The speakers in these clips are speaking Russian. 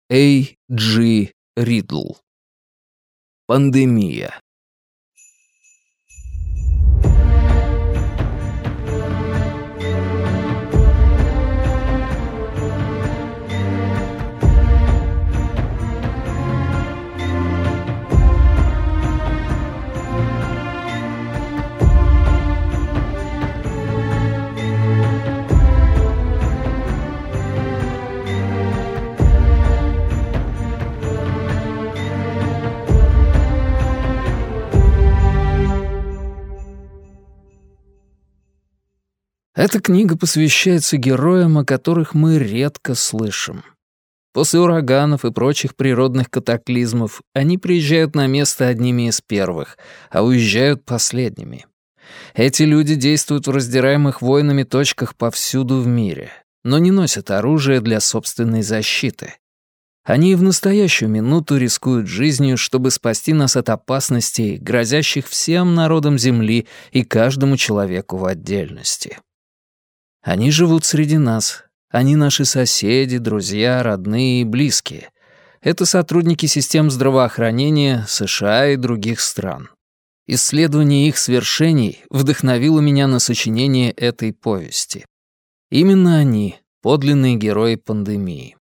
А.Дж. Ридл. Пандемия. Эта книга посвящается героям, о которых мы редко слышим. После ураганов и прочих природных катаклизмов они приезжают на место одними из первых, а уезжают последними. Эти люди действуют в раздираемых войнами точках повсюду в мире, но не носят оружие для собственной защиты. Они и в настоящую минуту рискуют жизнью, чтобы спасти нас от опасностей, грозящих всем народам Земли и каждому человеку в отдельности. Они живут среди нас. Они наши соседи, друзья, родные и близкие. Это сотрудники систем здравоохранения США и других стран. Исследование их свершений вдохновило меня на сочинение этой повести. Именно они — подлинные герои пандемии.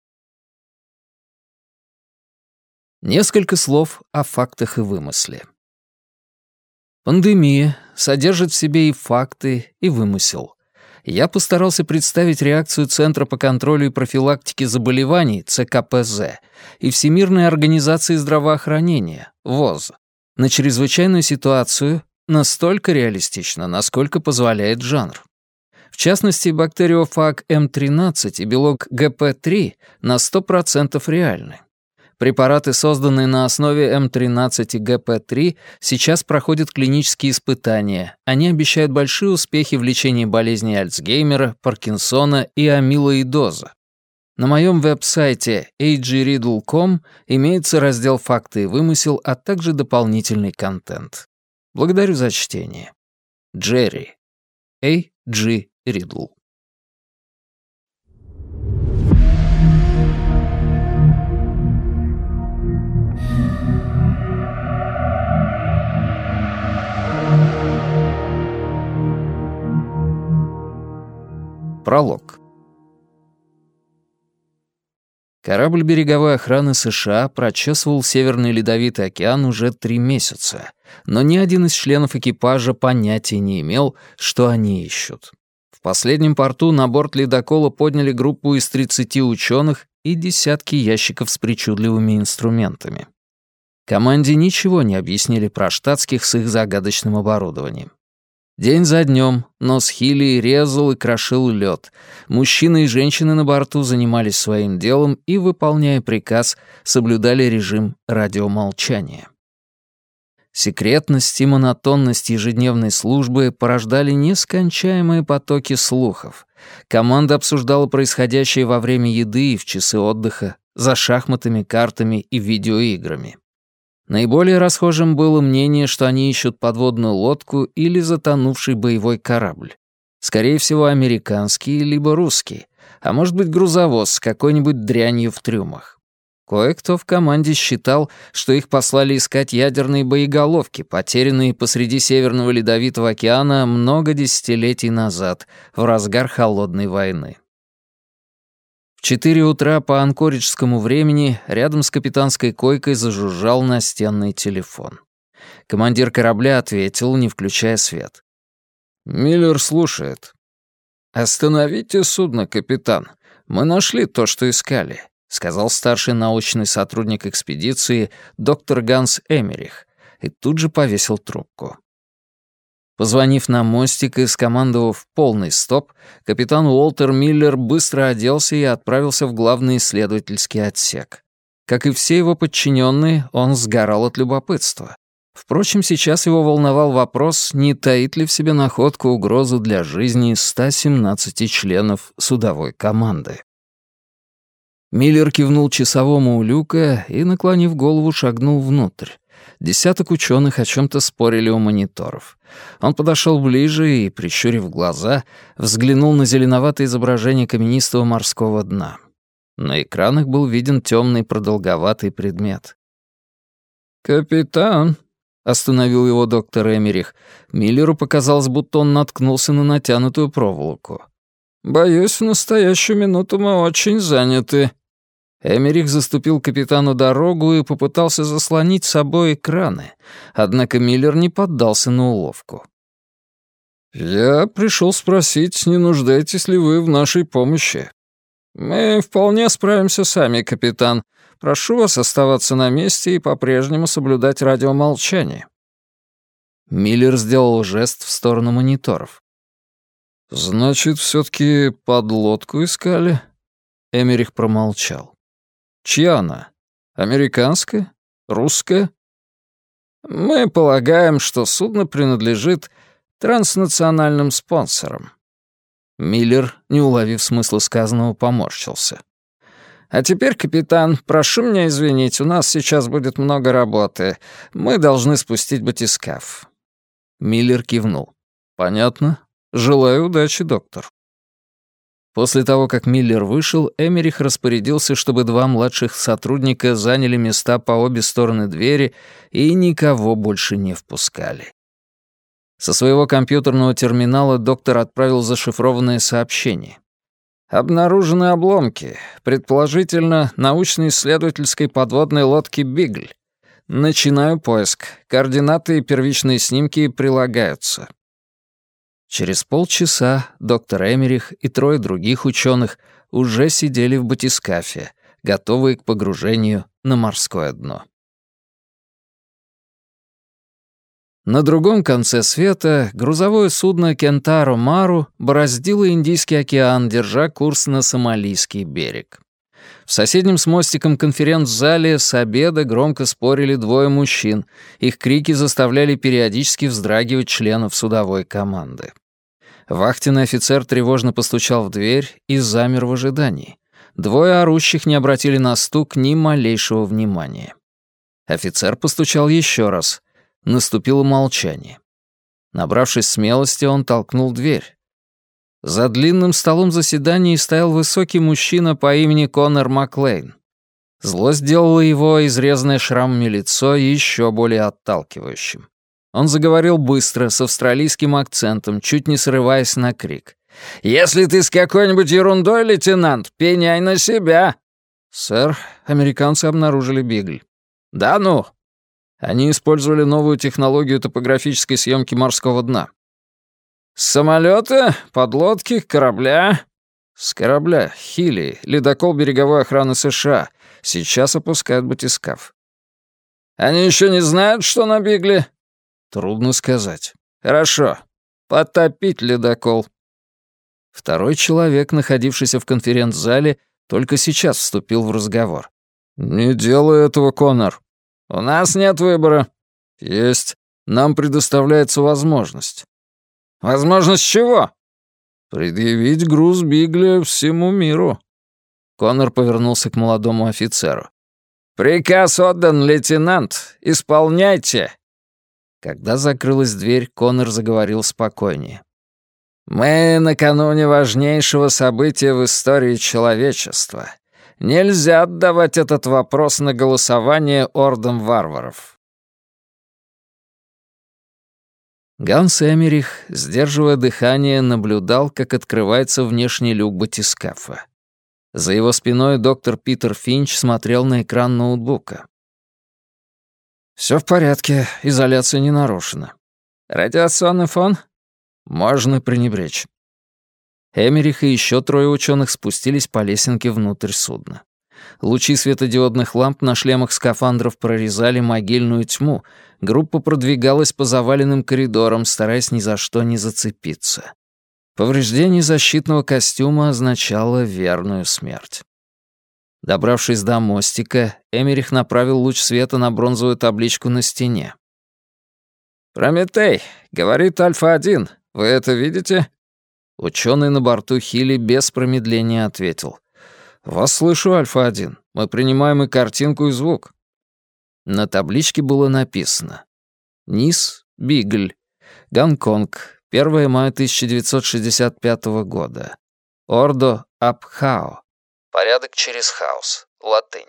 Несколько слов о фактах и вымысле. Пандемия содержит в себе и факты, и вымысел. Я постарался представить реакцию Центра по контролю и профилактике заболеваний, ЦКПЗ, и Всемирной организации здравоохранения, ВОЗ, на чрезвычайную ситуацию настолько реалистично, насколько позволяет жанр. В частности, бактериофаг М13 и белок ГП3 на 100% реальны. Препараты, созданные на основе М13 и ГП3, сейчас проходят клинические испытания. Они обещают большие успехи в лечении болезней Альцгеймера, Паркинсона и амилоидоза. На моем веб-сайте agriddle.com имеется раздел «Факты и вымысел», а также дополнительный контент. Благодарю за чтение. Джерри. А.Дж. Ридл. Пролог. Корабль береговой охраны США прочесывал Северный Ледовитый океан уже 3 месяца, но ни один из членов экипажа понятия не имел, что они ищут. В последнем порту на борт ледокола подняли группу из 30 ученых и десятки ящиков с причудливыми инструментами. Команде ничего не объяснили про штатских с их загадочным оборудованием. День за днем нос Хилли резал и крошил лед. Мужчины и женщины на борту занимались своим делом и, выполняя приказ, соблюдали режим радиомолчания. Секретность и монотонность ежедневной службы порождали нескончаемые потоки слухов. Команда обсуждала происходящее во время еды и в часы отдыха, за шахматами, картами и видеоиграми. Наиболее расхожим было мнение, что они ищут подводную лодку или затонувший боевой корабль. Скорее всего, американский либо русский, а может быть грузовоз с какой-нибудь дрянью в трюмах. Кое-кто в команде считал, что их послали искать ядерные боеголовки, потерянные посреди Северного Ледовитого океана много десятилетий назад, в разгар Холодной войны. В 4 утра по анкориджскому времени рядом с капитанской койкой зажужжал настенный телефон. Командир корабля ответил, не включая свет. «Миллер слушает». «Остановите судно, капитан. Мы нашли то, что искали», — сказал старший научный сотрудник экспедиции доктор Ганс Эмерих, и тут же повесил трубку. Позвонив на мостик и скомандовав полный стоп, капитан Уолтер Миллер быстро оделся и отправился в главный исследовательский отсек. Как и все его подчиненные, он сгорал от любопытства. Впрочем, сейчас его волновал вопрос, не таит ли в себе находка угрозу для жизни 117 членов судовой команды. Миллер кивнул часовому у люка и, наклонив голову, шагнул внутрь. Десяток ученых о чем-то спорили у мониторов. Он подошел ближе и, прищурив глаза, взглянул на зеленоватое изображение каменистого морского дна. На экранах был виден темный продолговатый предмет. «Капитан», — остановил его доктор Эмерих. Миллеру показалось, будто он наткнулся на натянутую проволоку. «Боюсь, в настоящую минуту мы очень заняты». Эмерих заступил капитану дорогу и попытался заслонить собой экраны, однако Миллер не поддался на уловку. «Я пришел спросить, не нуждаетесь ли вы в нашей помощи?» «Мы вполне справимся сами, капитан. Прошу вас оставаться на месте и по-прежнему соблюдать радиомолчание». Миллер сделал жест в сторону мониторов. «Значит, все-таки подлодку искали?» Эмерих промолчал. «Чья она? Американская? Русская?» «Мы полагаем, что судно принадлежит транснациональным спонсорам». Миллер, не уловив смысла сказанного, поморщился. «А теперь, капитан, прошу меня извинить, у нас сейчас будет много работы. Мы должны спустить батискаф». Миллер кивнул. «Понятно. Желаю удачи, доктор». После того, как Миллер вышел, Эмерих распорядился, чтобы 2 младших сотрудника заняли места по обе стороны двери и никого больше не впускали. Со своего компьютерного терминала доктор отправил зашифрованное сообщение. «Обнаружены обломки, предположительно, научно-исследовательской подводной лодки «Бигль». Начинаю поиск. Координаты и первичные снимки прилагаются». Через полчаса доктор Эмерих и 3 других ученых уже сидели в батискафе, готовые к погружению на морское дно. На другом конце света грузовое судно «Кентаро Мару» бороздило Индийский океан, держа курс на Сомалийский берег. В соседнем с мостиком конференц-зале с обеда громко спорили 2 мужчин. Их крики заставляли периодически вздрагивать членов судовой команды. Вахтенный офицер тревожно постучал в дверь и замер в ожидании. 2 орущих не обратили на стук ни малейшего внимания. Офицер постучал еще раз. Наступило молчание. Набравшись смелости, он толкнул дверь. За длинным столом заседаний стоял высокий мужчина по имени Конор Маклейн. Злость делала его, изрезанное шрамами лицо, еще более отталкивающим. Он заговорил быстро, с австралийским акцентом, чуть не срываясь на крик. «Если ты с какой-нибудь ерундой, лейтенант, пеняй на себя!» «Сэр, американцы обнаружили Бигль». «Да ну!» Они использовали новую технологию топографической съемки морского дна. «С самолета, подлодки, корабля?» «С корабля, Хилли, ледокол береговой охраны США. Сейчас опускают батискаф». «Они еще не знают, что на Бигле?» «Трудно сказать». «Хорошо. Потопить ледокол». 2 человек, находившийся в конференц-зале, только сейчас вступил в разговор. «Не делай этого, Конор». «У нас нет выбора». «Есть. Нам предоставляется возможность». «Возможность чего?» «Предъявить груз Бигля всему миру». Конор повернулся к молодому офицеру. «Приказ отдан, лейтенант. Исполняйте». Когда закрылась дверь, Конор заговорил спокойнее. «Мы накануне важнейшего события в истории человечества. Нельзя отдавать этот вопрос на голосование ордам варваров». Ганс Эмерих, сдерживая дыхание, наблюдал, как открывается внешний люк батискафа. За его спиной доктор Питер Финч смотрел на экран ноутбука. «Всё в порядке, изоляция не нарушена. Радиационный фон? Можно пренебречь». Эмерих и еще 3 ученых спустились по лесенке внутрь судна. Лучи светодиодных ламп на шлемах скафандров прорезали могильную тьму. Группа продвигалась по заваленным коридорам, стараясь ни за что не зацепиться. Повреждение защитного костюма означало верную смерть. Добравшись до мостика, Эмерих направил луч света на бронзовую табличку на стене. «Прометей, говорит Альфа-1, вы это видите?» Ученый на борту Хилли без промедления ответил. «Вас слышу, Альфа-1. Мы принимаем и картинку, и звук». На табличке было написано: «Низ, Бигль, Гонконг, 1 мая 1965 года. Ордо Абхао. Порядок через хаос. Латынь.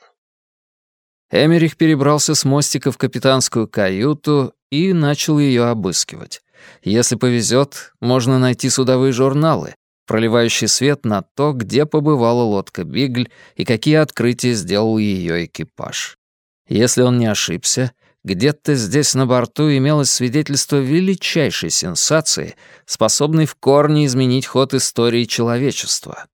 Эмерих перебрался с мостика в капитанскую каюту и начал ее обыскивать. Если повезет, можно найти судовые журналы, проливающие свет на то, где побывала лодка «Бигль» и какие открытия сделал ее экипаж. Если он не ошибся, где-то здесь на борту имелось свидетельство величайшей сенсации, способной в корне изменить ход истории человечества.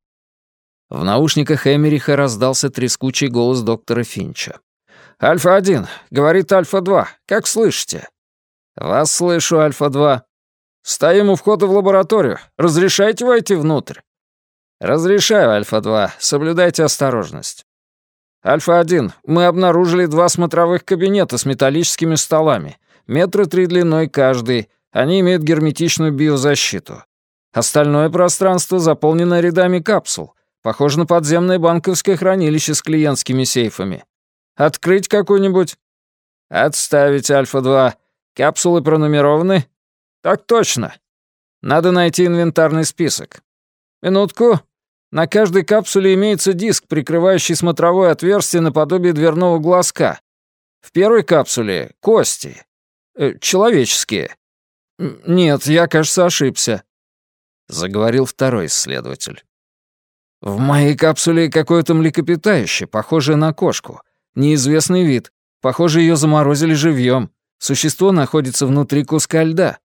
В наушниках Эмериха раздался трескучий голос доктора Финча. «Альфа-1, — говорит Альфа-2, — как слышите?» «Вас слышу, Альфа-2. Стоим у входа в лабораторию. Разрешайте войти внутрь?» «Разрешаю, Альфа-2. Соблюдайте осторожность». «Альфа-1, мы обнаружили 2 смотровых кабинета с металлическими столами. 3 метра длиной каждый. Они имеют герметичную биозащиту. Остальное пространство заполнено рядами капсул. Похоже на подземное банковское хранилище с клиентскими сейфами. Открыть какую-нибудь?» «Отставить, Альфа-2. Капсулы пронумерованы?» «Так точно. Надо найти инвентарный список. Минутку. На каждой капсуле имеется диск, прикрывающий смотровое отверстие наподобие дверного глазка. В первой капсуле — кости. Человеческие. Нет, я, кажется, ошибся», — заговорил второй исследователь. «В моей капсуле какое-то млекопитающее, похожее на кошку. Неизвестный вид. Похоже, ее заморозили живьем. Существо находится внутри куска льда».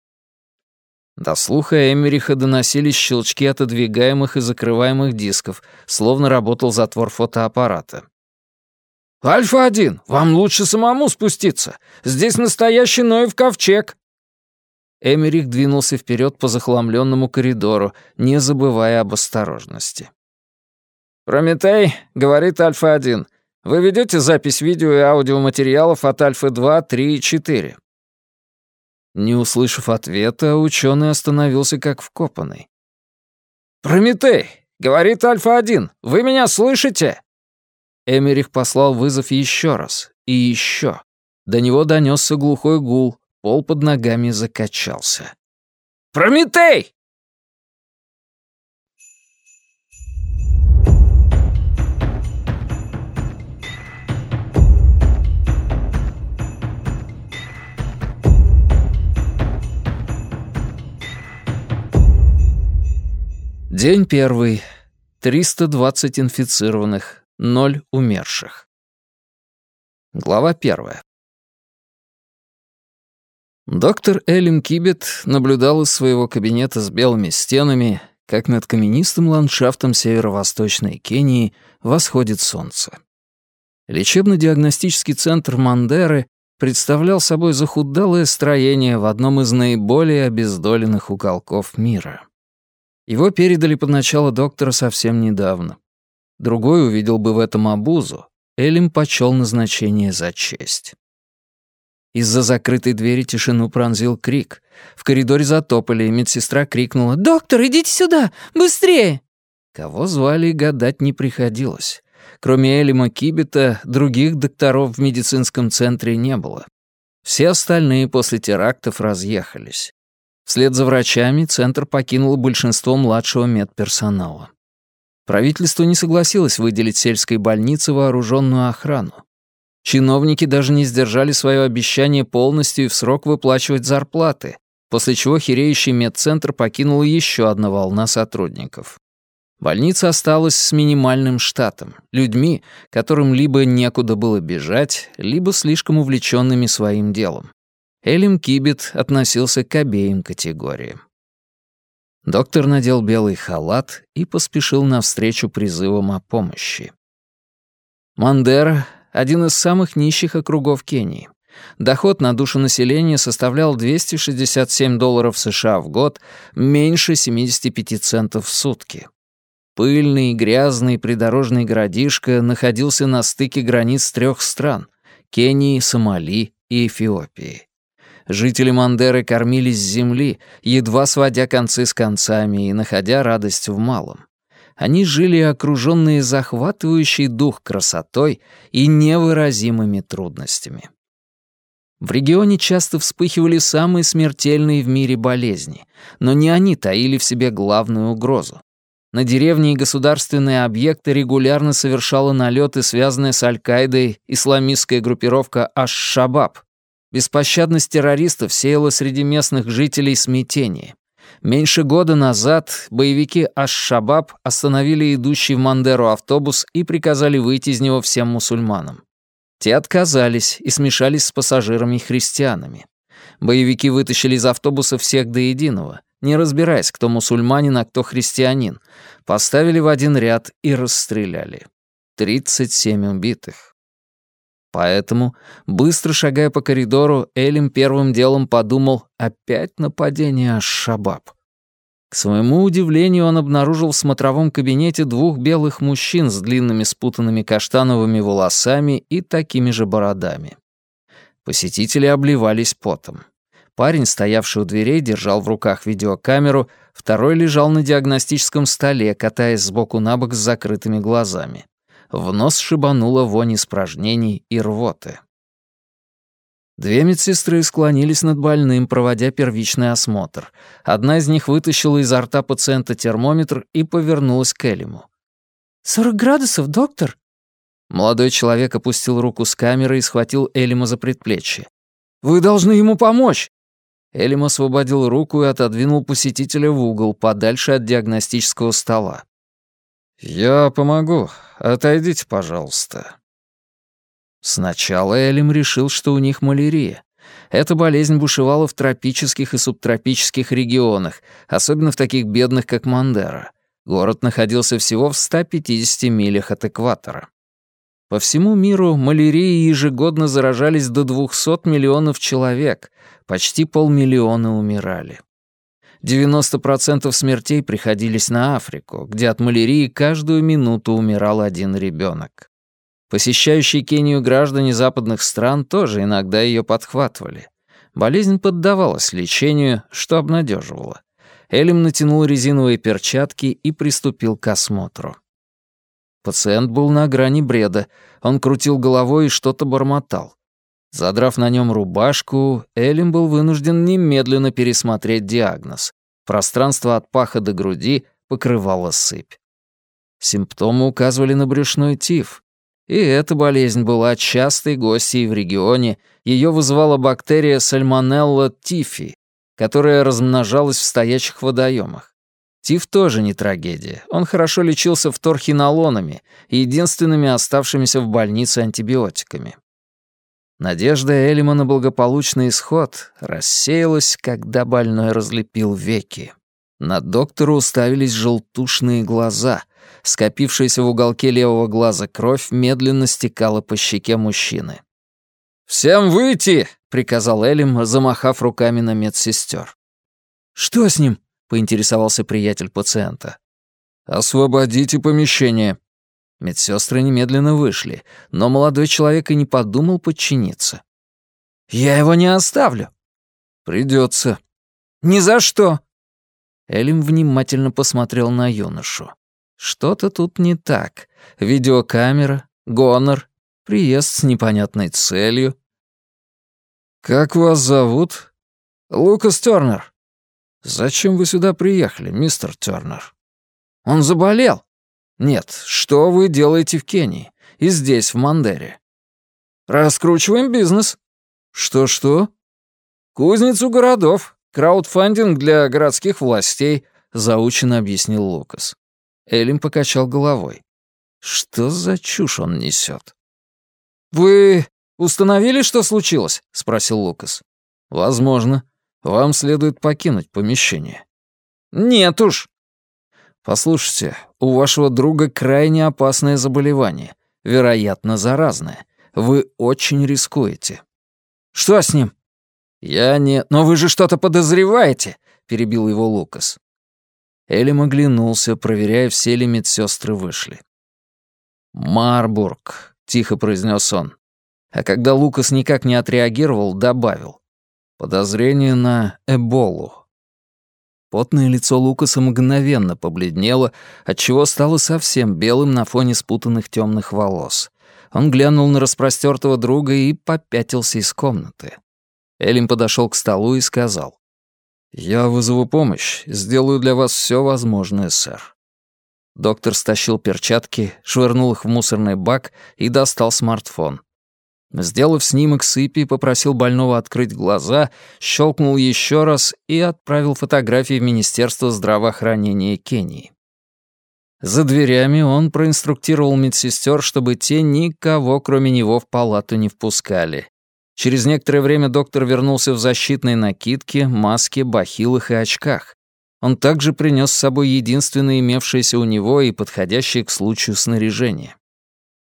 До слуха Эмериха доносились щелчки отодвигаемых и закрываемых дисков, словно работал затвор фотоаппарата. «Альфа-1, вам лучше самому спуститься. Здесь настоящий Ноев ковчег». Эмерих двинулся вперед по захламленному коридору, не забывая об осторожности. «Прометей, — говорит Альфа-1, — вы ведете запись видео и аудиоматериалов от Альфы-2, 3 и 4?» Не услышав ответа, ученый остановился как вкопанный. «Прометей, — говорит Альфа-1, — вы меня слышите?» Эмерих послал вызов еще раз и еще. До него донесся глухой гул, пол под ногами закачался. «Прометей!» День первый. 320 инфицированных, 0 умерших. Глава 1. Доктор Элим Кибет наблюдал из своего кабинета с белыми стенами, как над каменистым ландшафтом северо-восточной Кении восходит солнце. Лечебно-диагностический центр Мандеры представлял собой захудалое строение в одном из наиболее обездоленных уголков мира. Его передали под начало доктора совсем недавно. Другой увидел бы в этом обузу. Элим почел назначение за честь. Из-за закрытой двери тишину пронзил крик. В коридоре затопали, и медсестра крикнула: «Доктор, идите сюда! Быстрее!» Кого звали, гадать не приходилось. Кроме Элима Кибета, других докторов в медицинском центре не было. Все остальные после терактов разъехались. Вслед за врачами центр покинуло большинство младшего медперсонала. Правительство не согласилось выделить сельской больнице вооруженную охрану. Чиновники даже не сдержали свое обещание полностью и в срок выплачивать зарплаты, после чего хереющий медцентр покинула еще одна волна сотрудников. Больница осталась с минимальным штатом, людьми, которым либо некуда было бежать, либо слишком увлеченными своим делом. Элим Кибет относился к обеим категориям. Доктор надел белый халат и поспешил навстречу призывам о помощи. Мандера — один из самых нищих округов Кении. Доход на душу населения составлял $267 США в год, меньше 75 центов в сутки. Пыльный, грязный придорожный городишко находился на стыке границ 3 стран — Кении, Сомали и Эфиопии. Жители Мандеры кормились с земли, едва сводя концы с концами и находя радость в малом. Они жили окруженные захватывающей дух красотой и невыразимыми трудностями. В регионе часто вспыхивали самые смертельные в мире болезни, но не они таили в себе главную угрозу. На деревни и государственные объекты регулярно совершала налеты, связанная с Аль-Каидой, исламистская группировка Аш-Шабаб. Беспощадность террористов сеяла среди местных жителей смятение. Меньше года назад боевики Аш-Шабаб остановили идущий в Мандеру автобус и приказали выйти из него всем мусульманам. Те отказались и смешались с пассажирами и христианами. Боевики вытащили из автобуса всех до единого, не разбираясь, кто мусульманин, а кто христианин, поставили в один ряд и расстреляли. 37 убитых. Поэтому, быстро шагая по коридору, Элим первым делом подумал: опять нападение Аш-Шабаб. К своему удивлению, он обнаружил в смотровом кабинете двух белых мужчин с длинными спутанными каштановыми волосами и такими же бородами. Посетители обливались потом. Парень, стоявший у дверей, держал в руках видеокамеру, второй лежал на диагностическом столе, катаясь сбоку на бок с закрытыми глазами. В нос шибанула вонь испражнений и рвоты. Две медсестры склонились над больным, проводя первичный осмотр. Одна из них вытащила изо рта пациента термометр и повернулась к Элиму. 40 градусов, доктор?» Молодой человек опустил руку с камеры и схватил Элима за предплечье. «Вы должны ему помочь!» Элим освободил руку и отодвинул посетителя в угол, подальше от диагностического стола. «Я помогу. Отойдите, пожалуйста». Сначала Элим решил, что у них малярия. Эта болезнь бушевала в тропических и субтропических регионах, особенно в таких бедных, как Мандера. Город находился всего в 150 милях от экватора. По всему миру малярией ежегодно заражались до 200 миллионов человек, почти 500 000 умирали. 90% смертей приходились на Африку, где от малярии каждую минуту умирал один ребенок. Посещающие Кению граждане западных стран тоже иногда ее подхватывали. Болезнь поддавалась лечению, что обнадеживало. Элим натянул резиновые перчатки и приступил к осмотру. Пациент был на грани бреда. Он крутил головой и что-то бормотал. Задрав на нем рубашку, Элим был вынужден немедленно пересмотреть диагноз. Пространство от паха до груди покрывала сыпь. Симптомы указывали на брюшной тиф. И эта болезнь была частой гостьей в регионе. Ее вызывала бактерия Сальмонелла тифи, которая размножалась в стоячих водоемах. Тиф тоже не трагедия. Он хорошо лечился вторхинолонами, единственными оставшимися в больнице антибиотиками. Надежда Элима на благополучный исход рассеялась, когда больной разлепил веки. На доктора уставились желтушные глаза. Скопившаяся в уголке левого глаза кровь медленно стекала по щеке мужчины. «Всем выйти!» — приказал Элим, замахав руками на медсестер. «Что с ним?» — поинтересовался приятель пациента. «Освободите помещение». Медсестры немедленно вышли, но молодой человек и не подумал подчиниться. «Я его не оставлю». «Придется». «Ни за что». Элим внимательно посмотрел на юношу. Что-то тут не так. Видеокамера, гонор, приезд с непонятной целью. «Как вас зовут?» «Лукас Тёрнер». «Зачем вы сюда приехали, мистер Тёрнер?» «Он заболел». «Нет, что вы делаете в Кении? И здесь, в Мандере?» «Раскручиваем бизнес». «Что-что?» «Кузницу городов. Краудфандинг для городских властей», — заучено объяснил Лукас. Элим покачал головой. Что за чушь он несет? «Вы установили, что случилось?» — спросил Лукас. «Возможно. Вам следует покинуть помещение». «Нет уж». «Послушайте, у вашего друга крайне опасное заболевание, вероятно, заразное. Вы очень рискуете». «Что с ним?» «Я не...» «Но вы же что-то подозреваете», — перебил его Лукас. Элим оглянулся, проверяя, все ли медсестры вышли. «Марбург», — тихо произнес он. А когда Лукас никак не отреагировал, добавил. «Подозрение на Эболу». Потное лицо Лукаса мгновенно побледнело, отчего стало совсем белым на фоне спутанных темных волос. Он глянул на распростертого друга и попятился из комнаты. Элим подошел к столу и сказал. «Я вызову помощь, сделаю для вас все возможное, сэр». Доктор стащил перчатки, швырнул их в мусорный бак и достал смартфон. Сделав снимок сыпи, попросил больного открыть глаза, щелкнул еще раз и отправил фотографии в Министерство здравоохранения Кении. За дверями он проинструктировал медсестер, чтобы те никого, кроме него, в палату не впускали. Через некоторое время доктор вернулся в защитной накидке, маске, бахилах и очках. Он также принес с собой единственное имевшееся у него и подходящее к случаю снаряжение.